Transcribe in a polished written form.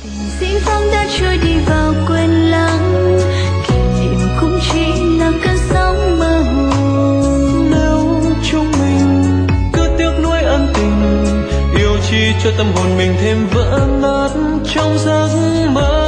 Dĩ vãng đã trôi đi vào quên lãng, kỷ niệm cũng chỉ là cơn sóng mơ hồ. Nếu chúng mình cứ tiếc nuối ân tình, yêu chi cho tâm hồn mình thêm vỡ nát trong giấc mơ.